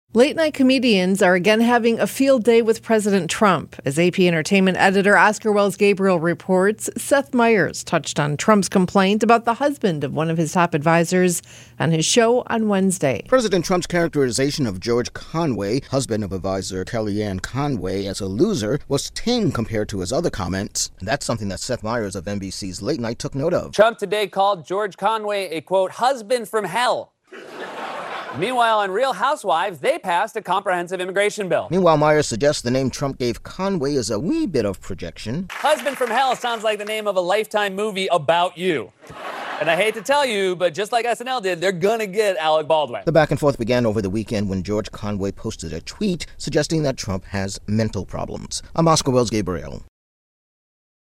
Late-night comedians are again having a field day with President Trump. As AP Entertainment editor Oscar Wells Gabriel reports, Seth Meyers touched on Trump's complaint about the husband of one of his top advisors on his show on Wednesday. President Trump's characterization of George Conway, husband of advisor Kellyanne Conway, as a loser was tame compared to his other comments. And that's something that Seth Meyers of NBC's Late Night took note of. Trump today called George Conway a, quote, husband from hell. Meanwhile, on Real Housewives, they passed a comprehensive immigration bill. Meanwhile, Myers suggests the name Trump gave Conway is a wee bit of projection. Husband from Hell sounds like the name of a Lifetime movie about you. And I hate to tell you, but just like SNL did, they're gonna get Alec Baldwin. The back and forth began over the weekend when George Conway posted a tweet suggesting that Trump has mental problems. I'm Oscar Wells Gabriel.